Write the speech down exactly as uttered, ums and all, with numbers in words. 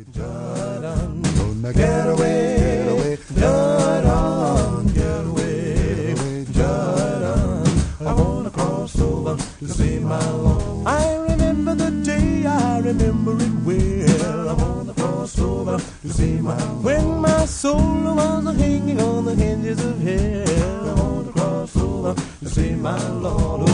Jordan, gonna get away, Jordan, get away, Jordan. I wanna cross over to see my Lord. I remember the day, I remember it well. I wanna cross over to see my Lord. When my soul was hanging on the hinges of hell, I wanna cross over to see my Lord.